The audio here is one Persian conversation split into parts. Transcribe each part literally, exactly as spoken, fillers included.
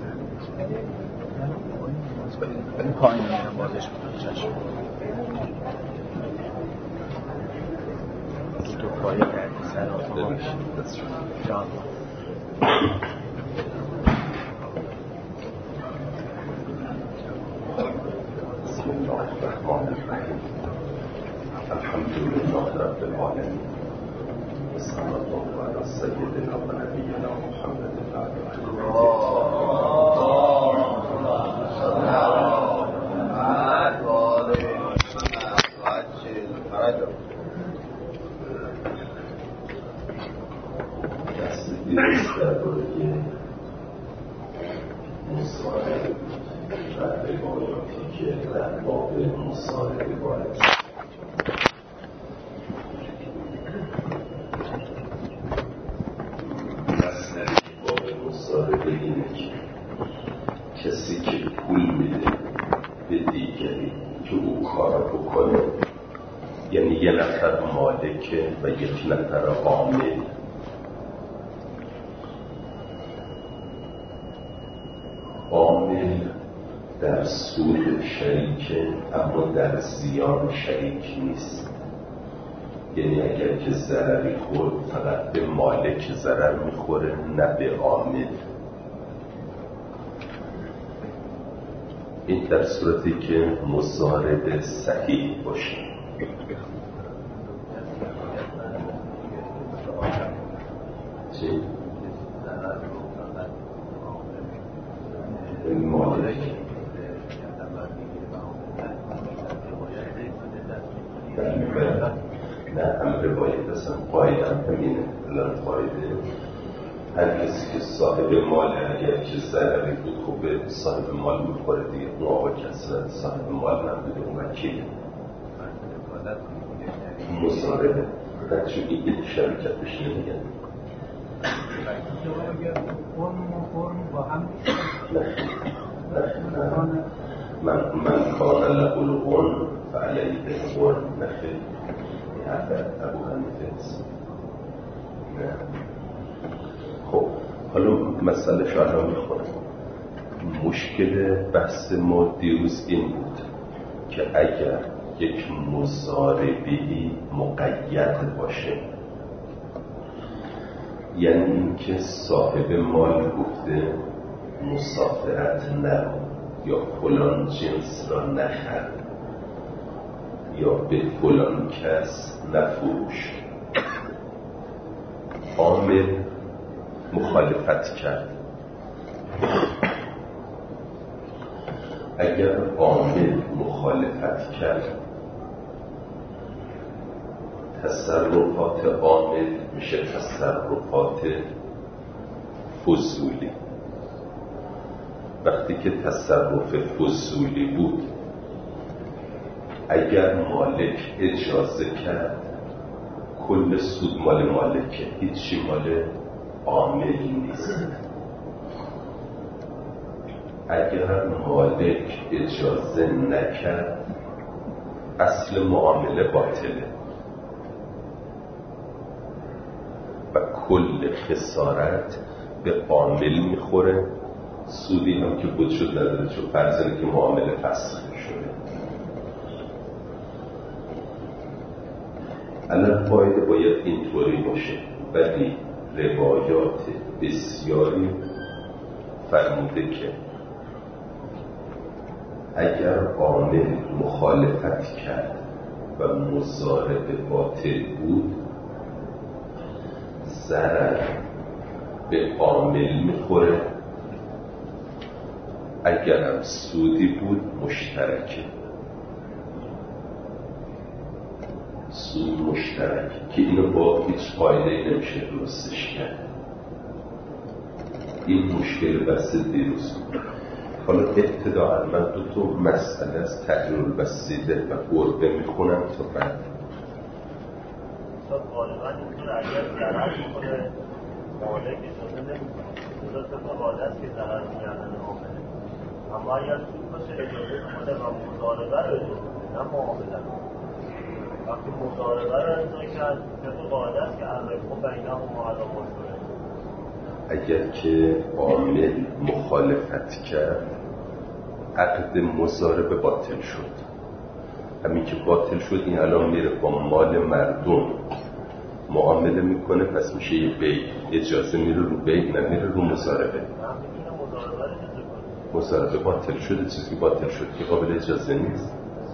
این پایین میرم بازش میکنم چشم تو پایه کردی سر آتماش جان بسم الله الرحمن الرحیم الحمد لله رب العالمین صلی الله علی سیدنا و نبینا محمد مصارعه و روایاتی که در باب مصارعه وارد مثلا باب مصارعه اینه که کسی که پول میده به دیگری که او کار بکنه، یعنی یه نفر مالکه و یک نفر عامل. عامل در سود شریکه اما در زیان شریک نیست، یعنی اگر که ضرری خورد فقط به مالک ضرر میخوره نه به عامل. این در صورتی که مضاربه صحیح باشه. چی؟ مالک نه هم روایت اصلا قاید هم همینه. الان قایده هر کسی که صاحب مال اگر که ضرری بود خوب به صاحب مال میخوره دیگه، اون آقا کسی صاحب مال نبوده اون وکیله مصاربه در چون این شرکت بشه نمیگن من من کان له الغن فعلیه الغن نخل ابو حنیفه است. خب حالا مسئله شاید میخوره. مشکل بحث ما دیروز این بود که اگر یک مضاربی مقید باشه، یعنی که صاحب مال گفته مسافرت نرو یا فلان جنس را نخر یا به فلان کس نفروش، عامل مخالفت کرد. اگر عامل مخالفت کرد، تصرفات عامل میشه تصرفات فضولی. وقتی که تصرف فضولی بود، اگر مالک اجازه کرد کل سود مال مالکه، هیچی مال عامل نیست. اگر مالک اجازه نکرد اصل معامله باطله و کل خسارت به عامل میخوره. سودی هم که بود شد نداره، چون فرض که معامله فسخ شده. الان قاعده باید اینطوری باشه، ولی روایات بسیاری فرموده که اگر عامل مخالفت کرد و مضاربه باطل بود، ضرر به عامل میخوره. اگرم سودی بود مشترکه، سود مشترک که اینو با هیچ قاعده‌ای نمیشه درستش کرد. این مشکل بحث دیروز بود. حالا ابتداء من دو تا مسئله از تحریر الوسیله و گربه میخونم تا بعد غالبا اینطور اگر ضرر میکنه مالک اجازه نمیکنه، اجازه طبق عادت که ضرر میگردن عامله. اما اگر سود باشه اجازه کنه و مضاربه رو اجازه نه معامله. وقتی مضاربه رو اجازه کرد طبق عادت که الربح بینهم معلوم شده، اگر که عامل مخالفت کرد عقد مضاربه باطل شد. همین که باطل شد این الان میره با مال مردم معامله میکنه، پس میشه یه بیع. اجازه میره رو بیع، نمیره رو مضاربه. مضاربه باطل شده، چیزی باطل شد که قابل اجازه نیست.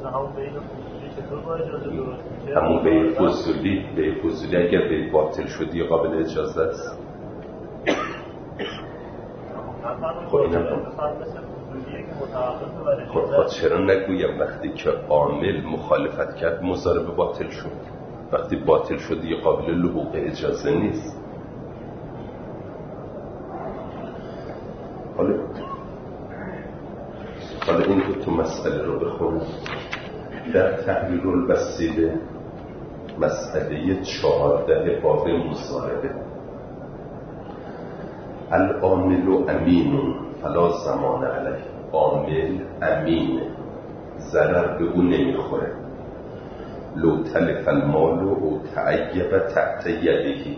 همون بیع فضولی، بیع فضولی اگر بیع باطل شد یا قابل اجازه است. خب اینم خب چرا نگویم وقتی که عامل مخالفت کرد مضاربه باطل شد؟ وقتی باطل شد یه قابل لحوق اجازه نیست. حالا حالا این دو تا مسئله رو بخونم. در تحریر الوسیله مسئله چهارده باب مضاربه: العامل امین فلا ضمان علیه. عامل امین، ضرر به او نمیخوره. لو تلف المال و تعیب تحت یدهی.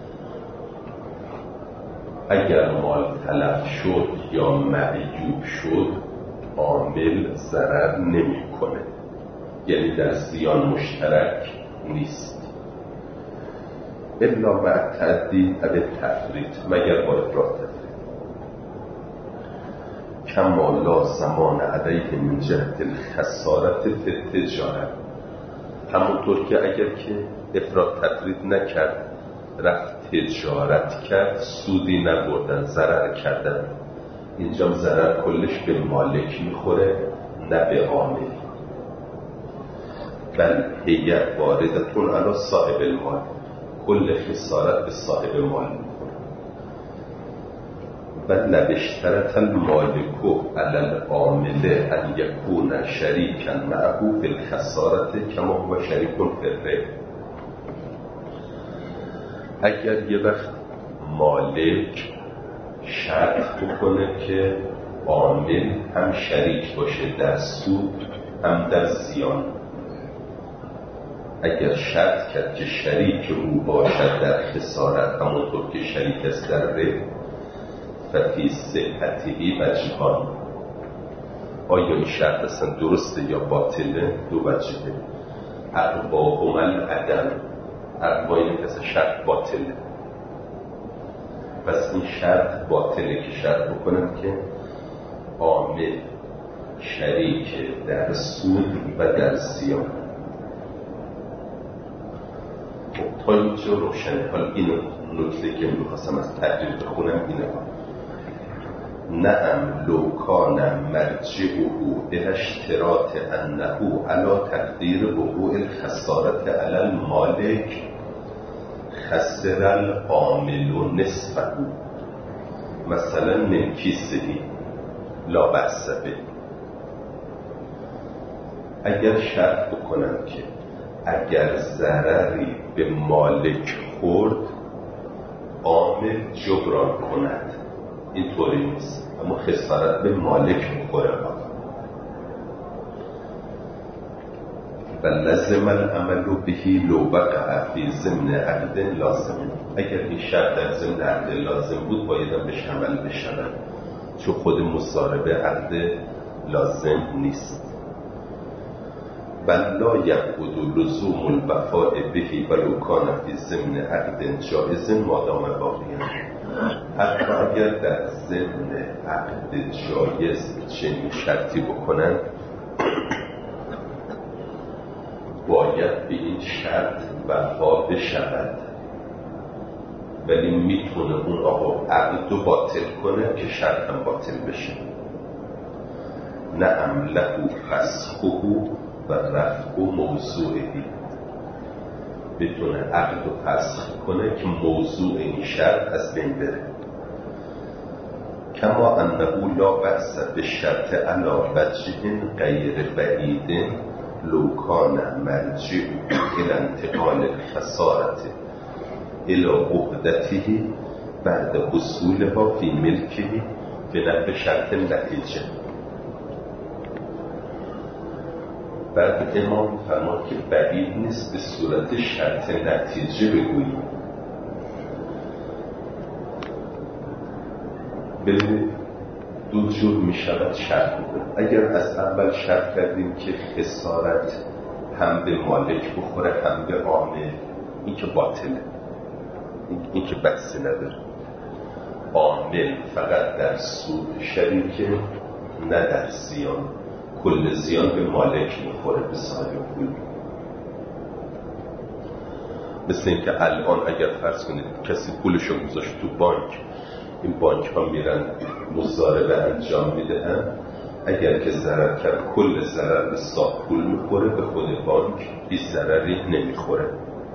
اگر مال تلف شد یا معیوب شد عامل ضرر نمیکنه، یعنی در زیان مشترک نیست. الا مع تعدید او تفرید، مگر با افراط تفرید. کما لا ضمان علیه من جهت الخسارت فی التجاره. همونطور که اگر که افراط تفرید نکرد رفت تجارت کرد سودی نبردن، ضرر کردن، اینجا ضرر کلش به مالک میخوره نه به عامل. بل هی واردتون علی صاحب المال، کل خسارت به صاحب مال میخوره. بل اشترط المالک علی العامل ان یکون شریکا معه فی الخسارت کما هو شریک فی الربح. اگر یه وقت مالک شرط بکنه که عامل هم شریک باشه در سود هم در زیان، اگر شرط کرد که شریک او باشد در خسارت همونطور که شریک است در ربح، ففی صحتهی وجهان. آیا این شرط اصلا درسته یا باطله؟ دو وجهه. اقواهما العدم، اقوا اینه که اصلا شرط باطله. پس این شرط باطله که شرط بکنم که عامل شریک در سود و در زیان. خب تا اینجا روشنه. حالا این نکته که میخواستم از تحریر بخونم اینه: نعم لو کان مرجعه الى اشتراط انه علی تقدیر وقوع الخسارت علی المالک خسر العامل نصفه، مثلا من کیسهی لا بأس به. اگر شرط بکنم که اگر ضرری به مالک خورد عامل جبران کند، این طوری نیست، اما خسارت به مالک میخوره. و لازم العمل بهی لو وقع فی ضمن عقد لازم. اگر این شرط در ضمن عقد لازم بود بایدم بهش عمل بشود، چون خود مضاربه عقد لازم نیست. بل لا یعبد لزوم الوفاء بهی ولو کان فی ضمن عقد جائز مادام باقیان. حتی اگر در ضمن عقد جایز چنین شرطی بکنن باید به این شرط وفا بشود، ولی میتونه اون آقا عقد رو باطل کنه که شرط هم باطل بشه. نعم له فسخه و رفع موضوعی، بتونه عقد رو فسخ کنه که موضوع این شرط از بین بره. کما انه لا بأس بالشرط علی وجه غیر بعید لو کان مرجع الى انتقال الخسارة الى عهدته بعد حصولها فی ملکه به نحو شرط نتیجه. بعد امام فرماد که بعید نیست به صورت شرط نتیجه بگوییم. ببینید دو جور می شود شرط بکنیم. اگر از اول شرط کردیم که خسارت هم به مالک بخوره هم به عامل، این که باطله، این, این که بحثی نداره. عامل فقط در سود شریکه، نه در زیان. کل زیان به مالک میخوره، به صاحب پول. مثل این که الان اگر فرض کنید کسی پولشو گذاشت تو بانک، این بانک ها میرن مضاربه انجام میدهن، اگر که ضرر کرد کل ضرر به صاحب پول میخوره، به خود بانک هیچ ضرری نمیخوره.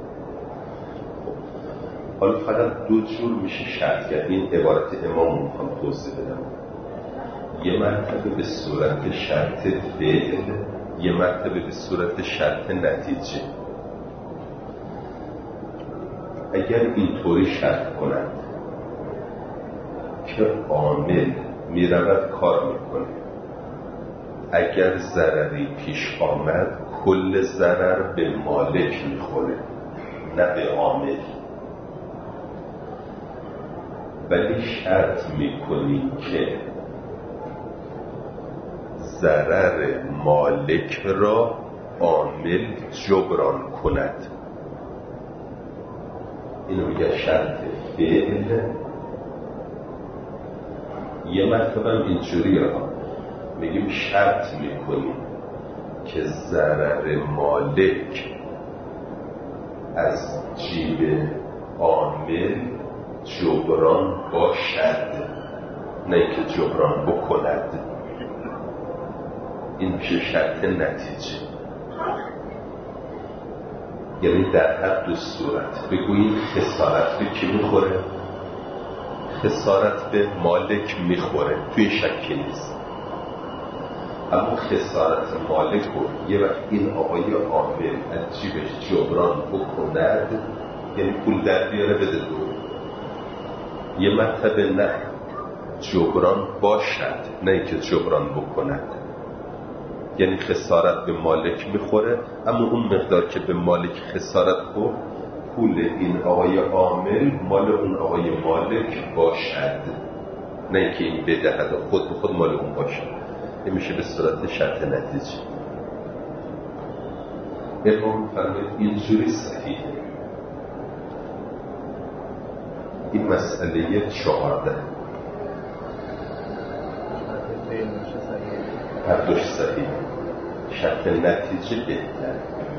حالا فقط دو جور میشه شرط کرد. این عبارت امام میخوام توضیح بدم. یه مرتبه به صورت شرط فعل، یه مرتبه به صورت شرط نتیجه. اگر اینطوری شرط کنند که عامل میرود کار میکنه، اگر ضرری پیش آمد کل ضرر به مالک میخوره، نه به عامل. ولی شرط میکنیم که ضرر مالک را عامل جبران کند. اینو میگه شرط فعل. یه مرتبه هم اینجوری ها میگیم شرط میکنیم که ضرر مالک از جیب عامل جبران باشد، نه که جبران بکند. این میشه شرط نتیجه. یعنی در هر دو صورت بگوییم خسارت به کی میخوره؟ خسارت به مالک میخوره، توی شکی نیست. اما خسارت مالک رو یه وقت این آقای عامل از جیبش جبران بکند، یعنی پول در بیاره بده دو. یه مرتبه نه جبران باشد، نه که جبران بکند. یعنی خسارت به مالک میخوره، اما اون مقدار که به مالک خسارت خورد پول این آقای عامل مال اون آقای مالک باشد، نه که این بدهد و خود به خود مال اون باشد. این میشه به صورت شرط نتیجه. امام فرمود اینجوری صحیحه. این مسئله چهارده هر دوش صحیح. شرط نتیجه بهتر.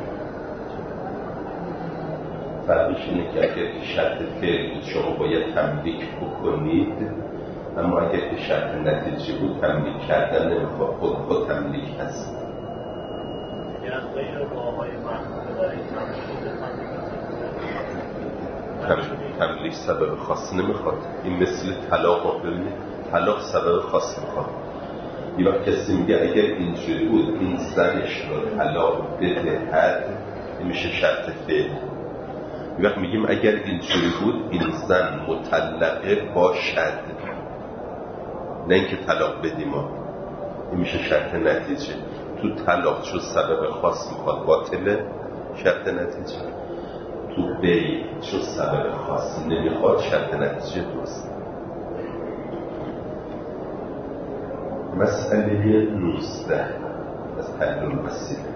فرقش اینه که اگر شرط فعل بود شما باید تملیک بکنید، اما اگر که شرط نتیجه بود تملیک کردن نمیخواد، خود خود تملیک هست. تملیک سبب خاص نمیخواد. این مثل طلاق. ببینید طلاق سبب خاص میخواد. یه وقت کسی میگه اگر اینجوری بود این زنش رو طلاق بدهد، این میشه شرط فعل. یه وقت میگیم اگر اینجوری بود این زن مطلقه باشد، نه اینکه طلاق بدیم. این میشه شرط نتیجه. تو طلاق چون سبب خاص میخواد باطله شرط نتیجه، تو بی چون سبب خاص نمیخواد شرط نتیجه درست. مسئله نوزده از حل الوسیله.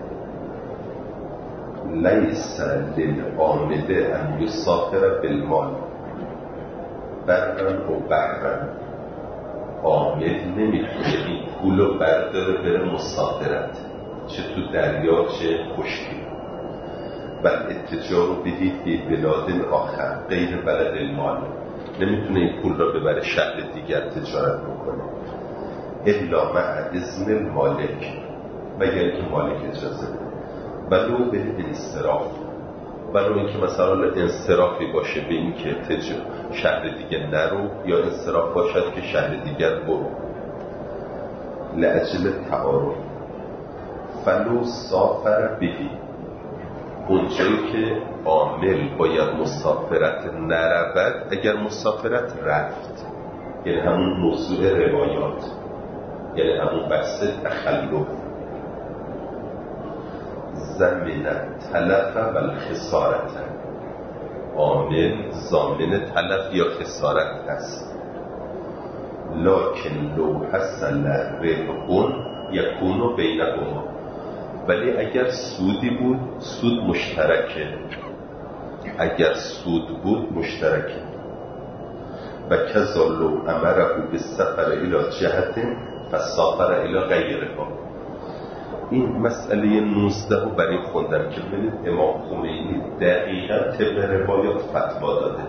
لیس للعامل ان یسافر بالمال برن و برن. عامل نمیتونه این پولو برداره بره مسافرت، چه تو دریا چه خشکی. بل اتجار بدید به بلاد آخر غیر بلد المال. نمیتونه این پول را ببره شهر دیگر تجارت بکنه الا مع اذن المالک، مگر که مالک اجازه بده. ولو به انصراف، ولو اینکه مثلا انصرافی باشه به این که تجارت شهر دیگر نرو، یا انصراف باشد که شهر دیگر برو لأجل تعارف. فلو سافر بهی، اونجایی که عامل باید مسافرت نرود، اگر مسافرت رفت، یعنی همون موضوع روایات، یعنی همون بحث تخلف. زمین تلف و الخسارت، عامل ضامن تلف یا خسارت هست. لکن لو حصل ربح یکون بینهما، ولی اگر سودی بود سود مشترکه، اگر سود بود مشترکه. و کذا لو امره بالسفر الی جهت فسافر الی غیرها. این مسئله نوزده رو برای خوندم که ببینید امام خمینی دقیقا طبق روایات فتوا داده،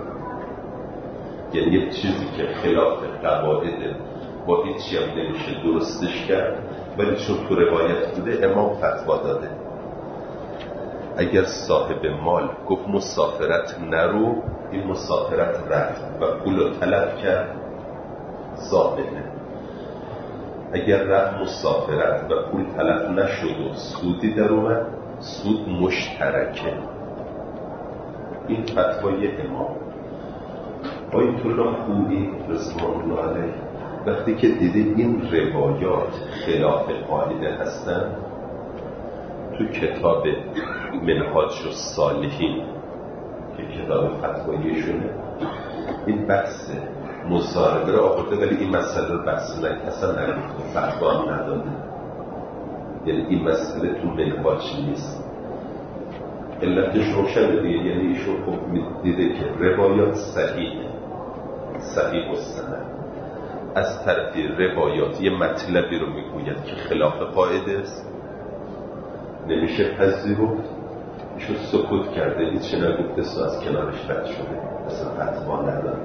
یعنی یک چیزی که خلاف قواعد با هیچی هم نمیشه درستش کرد، ولی چون تو روایت بوده امام فتوا داده. اگر صاحب مال گفت مسافرت نرو، این مسافرت رفت و پول رو طلب کرد، ضامنه. اگر رفت مسافرت و پول طلب نشد و سودی در اومد، سود مشترکه. این فتوای امام. آیت الله خویی رضوان الله علیه وقتی که دیده این روایات خلاف قاعده هستن، تو کتاب منهاج الصالحین که کتاب فتواییشونه این بحث مضاربه رو آورده، ولی این مسئله رو بحث نکنه، اصلا نگفته، فتوا هم نداده. یعنی این مسئله تو منهاج نیست. علتش روشن دیگه، یعنی ایشون خب دیده که روایات صحیحه، صحیح مستند، از طرف روایات یه مطلبی رو میگوید که خلاف قاعده است، نمیشه پذیرفت، ایشون سکوت کرده، هیچی نگفته، سو از کنارش رد شده، اصلا فتوا نداره.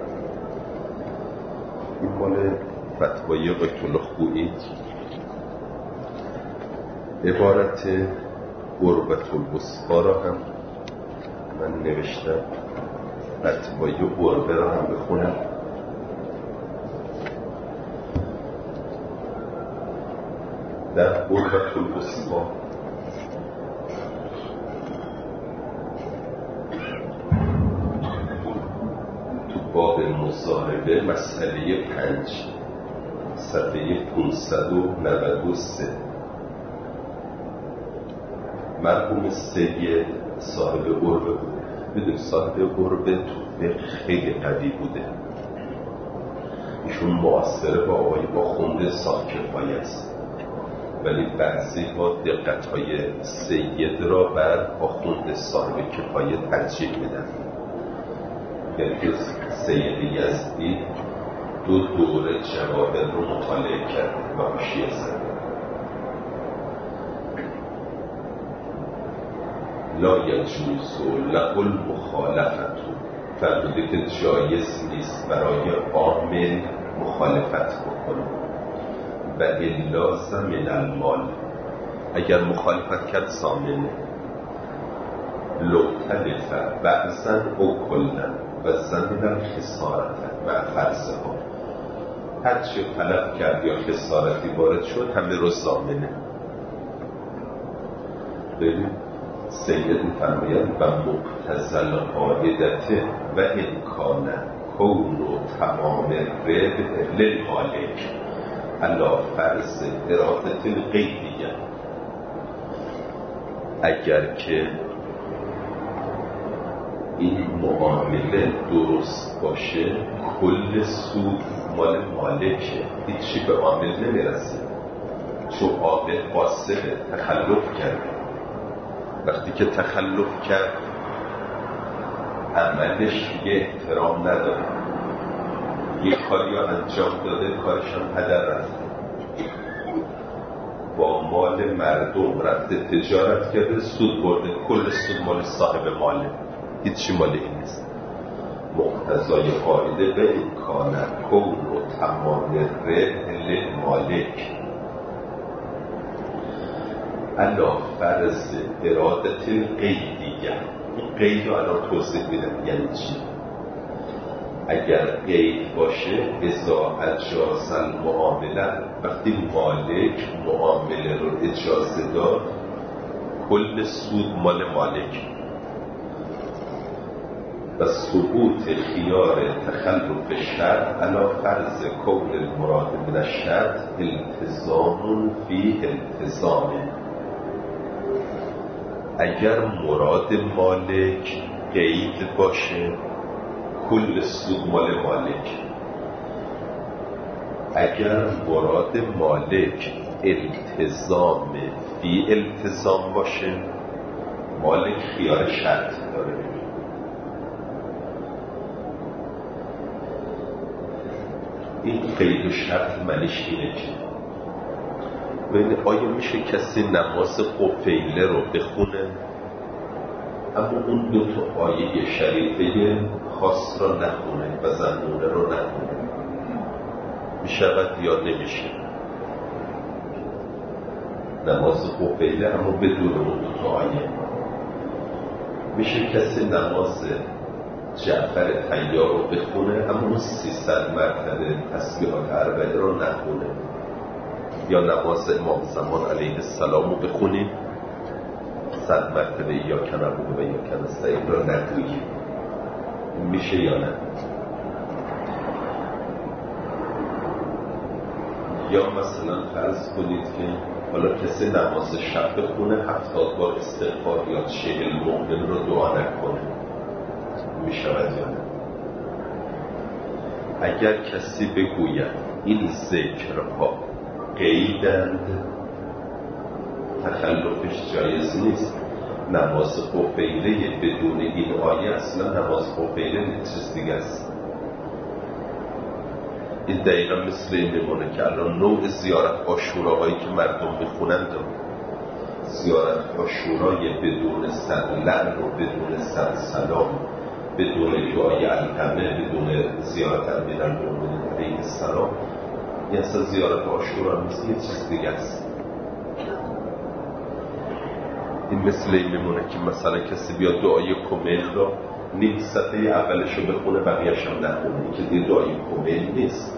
این مال فتوای آیت الله خویی. عبارت قربت الوسطی را هم من نوشتم، فتوای قربه را هم بخونم. در قربت الوسطی تو باب مضاربه مسئله پنج صفحه پانصد و نود و سه مرحوم سید صاحب قربه بوده. بدون صاحب قربه تو فقه خیلی قوی بوده، ایشون معاصره با آقای آخوند صاحب کفایه است، ولی بعضی ها دقت‌های سید را بر آخوند صاحب کفایه ترجیح میدن. یعنی که سید یزدی دو دوره جواهر رو مطالعه کرد و حاشیه زد. لا یجوز له المخالفت، فرموده که جایز نیست برای عامل مخالفت بکنه. و الا زمن المال، اگر مخالفت کرد ضامنه. لو تلف بعضا او کلن و زمن الخسارت و فرضه ها، هر چی طلب کرد یا خسارتی وارد شد همه رو ضامنه. ببین سید می‌فرماید و مقتضل قاعدته و امکان کون و تمام ربح للمالک علا فرض ارادت الغیبیه. اگر که این معامله درست باشه، کل سود مال مالکه، هیچی به عامل نمیرسه، چون عامل قاصره، تخلف کرده. وقتی که تخلف کرد عملش یه احترام نداره، یه کاری رو انجام داده، کارش هم هدر رفته، با مال مردم رفته تجارت کرده، سود برده، کل سود مال صاحب ماله، هیچی مال این نیست. مقتضای قاعده به امکان کون و تمام ربح للمالک علا فرض ارادت الغیبیه. این قید رو الان توضیح میدم یعنی چی. اگر قید باشه اذا اجاز المعامله، وقتی مالک معامله رو اجازه داد، کل سود مال مالک. و ثبوت خیار تخلف شرط علا فرض کون المراد من الشرط التزام فی التزام. اگر مراد مالک قید باشه، کل سود مال مالک. اگر مراد مالک التزام فی التزام باشه، مالک خیار شرط داره. این قید و شرط معنیش اینه که ببین آیا میشه کسی نماز قفیله رو بخونه اما اون دو تا آیه شریفه خاص را نخونه و زنونه رو نخونه؟ میشود یا نمیشه؟ نماز قفیله اما بدون اون دو تا آیه. میشه کسی نماز جعفر طیار رو بخونه اما اون سیصد مرتبه تسبیحات اربعه رو نخونه؟ یا نماز امام زمان علیه السلام رو بخونیم صد مرتبه یا کنبوه و یا کنستعین رو نگوییم؟ میشه یا نه؟ یا مثلا فرض کنید که حالا کسی نماز شب بخونه هفتاد بار استغفار یا چهل مؤمن رو دعا نکنه، میشود یا نه؟ اگر کسی بگوید این ذکرها قیدند تخلفش جایز نیست، نماز قفیله بدون این آیه اصلا نماز قفیله چیز دیگه است. این دقیقا مثل این میمونه که الان نوع زیارت عاشوراهایی که مردم میخونند زیارت عاشورای بدون سلام و بدون سلام، بدون دعای الهمه، بدون زیارت امیرالمومنین علیه السلام، این اصلا زیارت عاشورا نیست، یه چیز دیگه است. این مثل این میمونه که مثلا کسی بیاد دعای کمیل را نیم صفحه اولش رو بخونه بقیه‌اش هم نخونه، این که دیگه دعای کمیل نیست.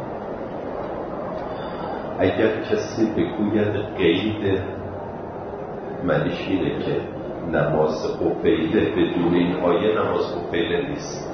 اگر کسی بگوید قید معنیش اینه که نماز قفیله بدون این آیه نماز قفیله نیست.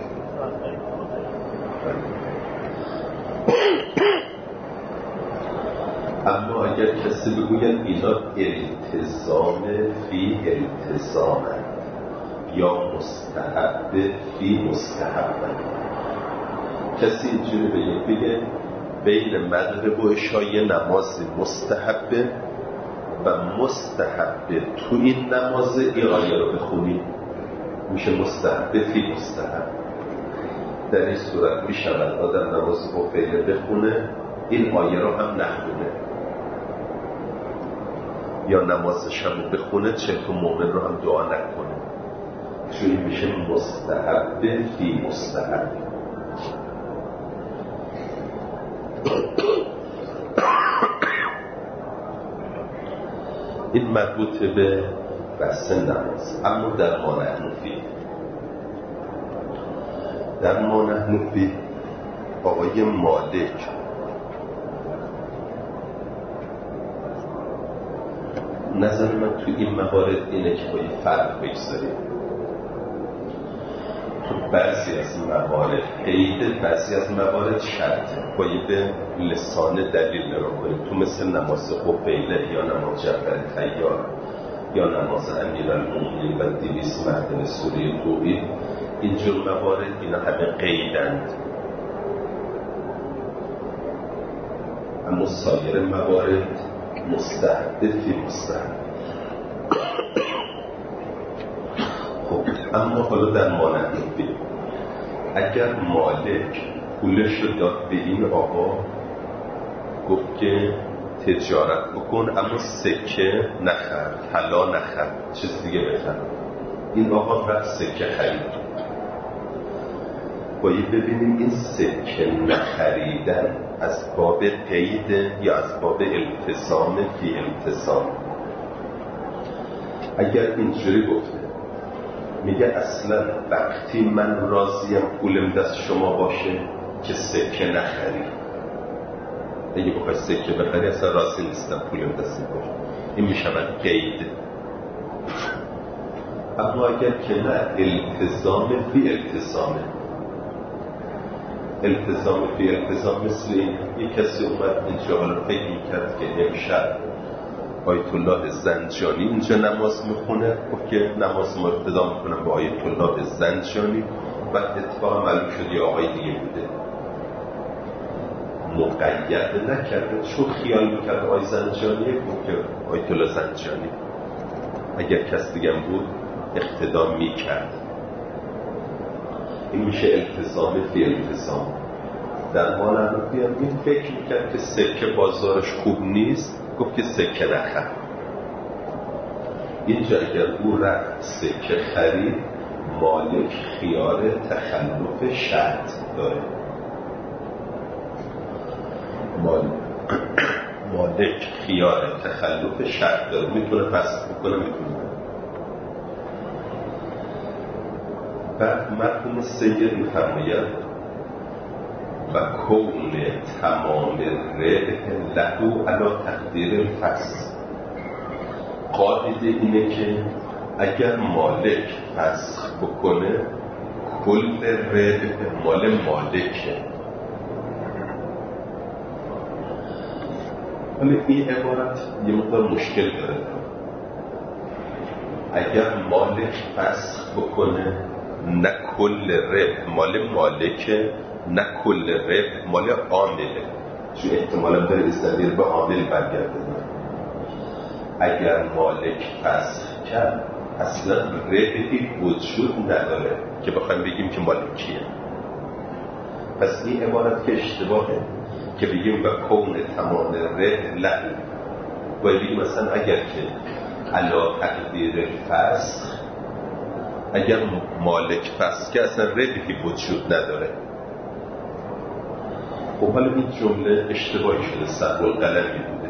اما اگر کسی بگوید اینا التزام فی التزام یا مستحب فی مستحب، کسی اینجوری بگه بگه بین مغرب و عشای نماز مستحبه و مستحبه تو این نماز این آیه رو بخونی، میشه مستحبه فی مستحب. در این صورت میشود آدم نماز قفیله بخونه این آیه رو هم نخونه، یا نماز شب بخونه چه تو مومن رو هم دعا نکنه، چون میشه مستحبه فی مستحب. این مربوط به بحث نماز. اما در ما نحن فی در ما نحن فی آقای مالک نظر من تو این موارد اینه که باید فرق بگذاریم. تو بعضی از موارد قید، بعضی از موارد شرط، باید به لسان دلیل نگاه کنیم. تو مثل نماز قفیله یا نماز جعفر طیار یا نماز امیرالمومنین و دویست مردن سوره توحید، اینجور موارد اینا همه قیدند. اما سایر موارد مستحب فی مستحب. خب اما حالا در مانند بیم اگر مالک پولش رو داد به این آقا، گفت که تجارت بکن اما سکه نخر، طلا نخر، چیز دیگه بخر، این آقا رفت سکه خرید. باید ببینیم این سکه نخریدن از باب قید یا از باب التزام فی التزام. اگر اینجوری گفته میگه اصلا وقتی من راضیم پولم دست شما باشه که سکه نخری، اگه بخوای سکه بخری اصلا راضی نیستم پولم دست باشه، این میشود قید. اما اگر که نه التزام فی التزامه، التزام فی التزام مثل این یک کسی اومد اینجا حالا فکر میکرد که امشب آیت الله زنجانی اینجا نماز میخونه، گفت که نماز ما ابتدا میکنم با آیت الله زنجانی، بعد اتفاق معلوم شد یه آقای دیگه بوده. مقید نکرده، چون خیال میکرد آی زنجانیه بود که آیت الله زنجانی اگر کس دیگه بود اقتدا میکرد. این میشه التزام فی التزام. در حال حنفی هم این فکر میکرد که سکه بازارش خوب نیست، گفت که سکه نخر. اینجا اگر او رفت سکه خرید، مالک خیار تخلف شرط داره. مالک خیار تخلف شرط داره، میتونه فسخ بکنه، میتونه. بعد مرحوم سید میفرماید و کون تمام ربح لهو علی تقدیر الفسخ. قاعده اینه که اگر مالک فسخ بکنه کل ربح مال مالکه. ولی این عبارت یه مقدار مشکل داره. اگر مالک فسخ بکنه نه کل ربح مال مالکه، نه کل ربح مال عامله، چون احتمالا داره استدیر به عامل برگرده. اگر مالک فسخ کرد اصلا ربحی وجود نداره که بخوایم بگیم که مالکیه. پس این عبارت که اشتباهه که بگیم و کون تمام ربح لهو، باید بگیم مثلا اگر که علا تقدیر فسخ، اگر مالک فسخ که اصلا ربحی وجود نداره. خب حالا این جمله اشتباهی شده، سهو القلمی بوده.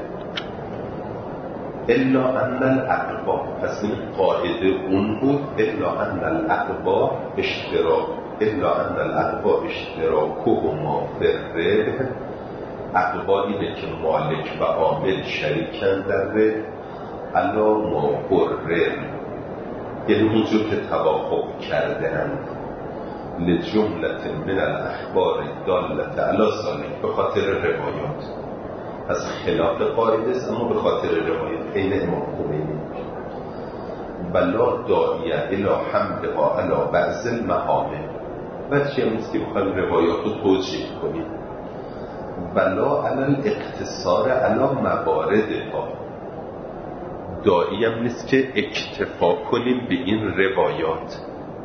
الا ان الاقبا، پس این قاعده اون بود الا ان الاقبا اشتراک الا ان الاقبا اشتراکهما فی الربح. اقبا اینه که مالک و عامل شریکن در ربح علا ما قرر، یعنی اونجور که توافق کرده‌اند لجملت من الاخبار دالت علی ذلک، به خاطر روایات. از خلاف قاعده است اما به خاطر روایات. عین امام خمینی بلا داعیه الی حملها علی بعض المحامل، بچه هم نیست که بخوایم روایات رو توجیه کنیم. بلا علی الاقتصار علی مواردها، داعی هم نیست که اکتفا کنیم به این روایات.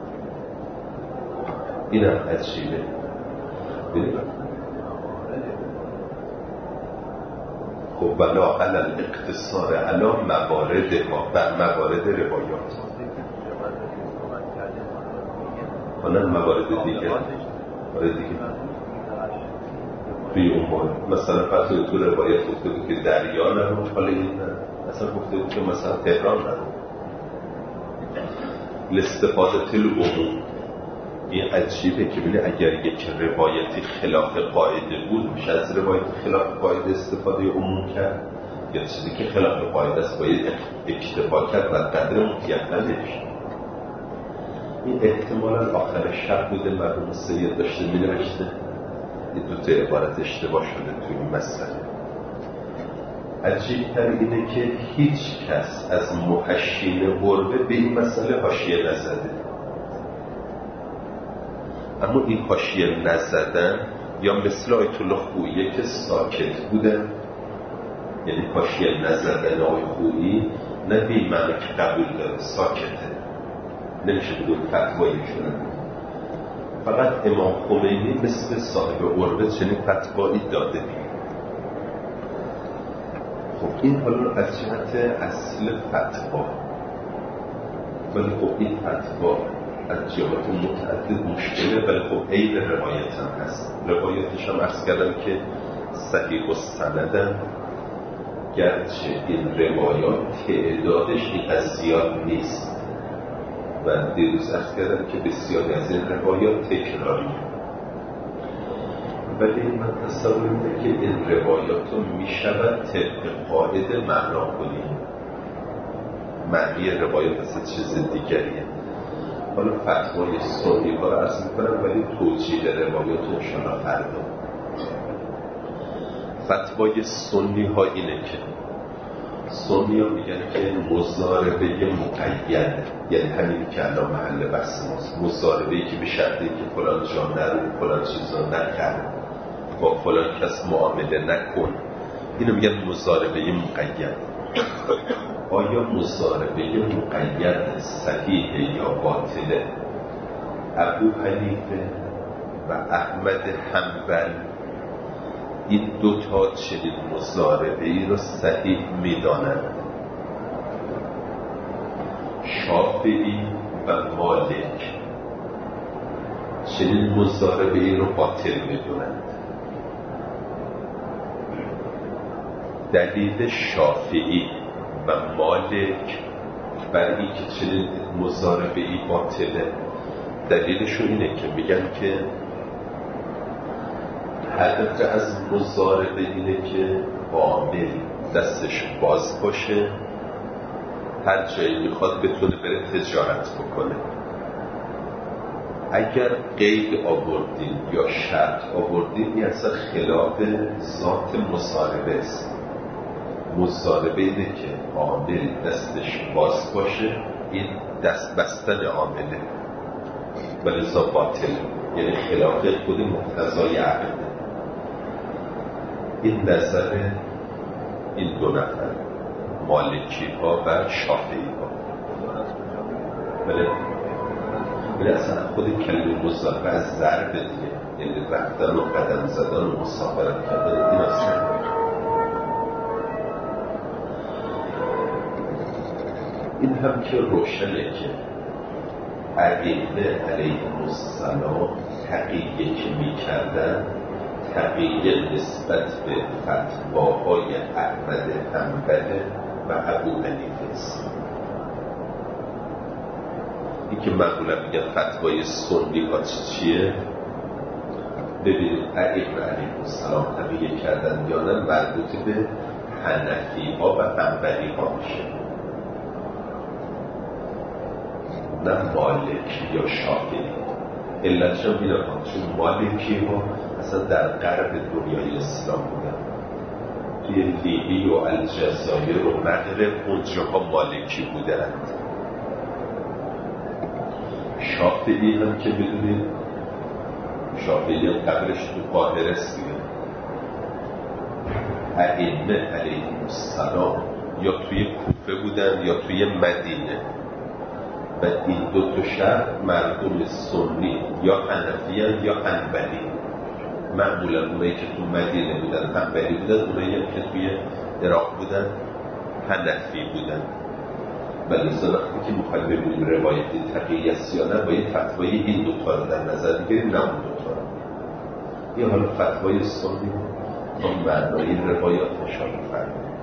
این هم عجیبه. خب بلا علی الاقتصار علی مواردها، بر موارد روایات، حالا موارد دیگه موارد دیگه توی اون مثلا فتوی تو روایت گفته بود که دریا نرو، حالا این نه، اصلا گفته بود که مثلا تهران نرو. لاستفاده العموم، این عجیبه که بینه اگر یک روایتی خلاف قاعده بود میشه از روایت خلاف قاعده استفاده عموم کرد، یا چیزی که خلاف قاعده است باید اکتفا کرد و قدر مطیقنش. این احتمالا آخر شب بوده، مرحوم سید داشته می نوشته، این دوتا عبارت اشتباه شده توی این مسئله. عجیب‌تر اینه که هیچ کس از محشین قربه به این مسئله حاشیه نزده. اما این حاشیه نزدن یا مثل آیت الله خویی که ساکت بودن، یعنی حاشیه نزدن آیت خویی نه به این معنی که قبول داره، ساکته، نمیشه بگوی فتوایی شده. فقط امام خمینی مثل صاحب قربه چنین فتوایی داده. خب این حالا از جهت اصل فتوا، ولی خب این فتوا از جهات متعدد مشکله، ولی خب عین روایت هم هست. روایتش هم عرض کردم که صحیح و سندن، گرچه این روایات تعدادش اینقدر زیاد نیست و دیروز عرض کردم که بسیاری از این روایات تکراری، ولی من تصور اینه که این روایات رو می شود طبق قاعده معنا کنیم. معنی روایات اصلا چیز دیگریه. حالا فتوای سنی ها رو عرض میکنم، ولی توجیه روایات رو انشاءالله فردا. فتوای سنی ها اینه که سنی ها میگن که مضاربه مقید، یعنی همین که الان محل بحث ماست، مضاربه که به شرطی که فلان جا نرو، فلان چیزا نکرد، با فلان کس معامله نکن. اینو میگن مضاربه مقید. آیا مضاربه مقید صحیح یا باطله؟ ابو حنیفه و احمد حنبل این دوتا چنین مضاربه ای رو صحیح میدانند. شافعی و مالک چنین مضاربه ای رو باطل میدونند. دلیل شافعی و مالک برای اینکه چنین مضاربه ای باطله، دلیلشون اینه که میگن که هدف از مضاربه اینه که عامل دستش باز باشه، هر جایی میخواد بتونه بره تجارت بکنه. اگر قید آوردین یا شرط آوردین، این اصلا خلاف ذات مضاربه است. مضاربه اینه که عامل دستش باز باشه، این دست بستن عامله، ولی ذا باطل، یعنی خلاف خود مقتضای عقل. این نظر این دو نفر، مالکی ها و شافعی ها. ولی ولی اصلا خود کلمه مضاربه از ضرب دیگه، یعنی رفتن و قدم زدن و مسافرت کردن، این اصلا این هم که روشنه که ائمه علیهم السلام تقیه که می کردن، تقیه نسبت به فتواهای احمد حنبل و ابو حنیفه است. این که معمولا میگن فتوای سنی ها چیه؟ ببینید ائمه علیهم السلام تقیه کردن یا نه، مربوط به حنفی ها و حنبلی ها میشه، نه مالک یا شافعی. علتش هم میدونم چون مالکی ها اصلا در غرب دنیای اسلام بودن، توی لیبی و الجزایر و مغرب اونجاها مالکی بودند. شافعی هم که بدونید شافعی هم قبرش تو قاهره است دیگه. ائمه علیهم السلام یا توی کوفه بودن یا توی مدینه، و این دو تا شهر مردم سنی یا حنفی هستند یا حنبلی. معمولا اونایی که تو مدینه بودن حنبلی بودن، اونایی هم که توی عراق بودن حنفی بودن. ولی وقتی که میخوایم ببینیم روایتی تقیه است یا نه، باید فتوای این دوتا رو در نظر بگیریم، نه اون دوتا رو. یه حالا فتوای سنی با معنای روایات اشاره فرمود.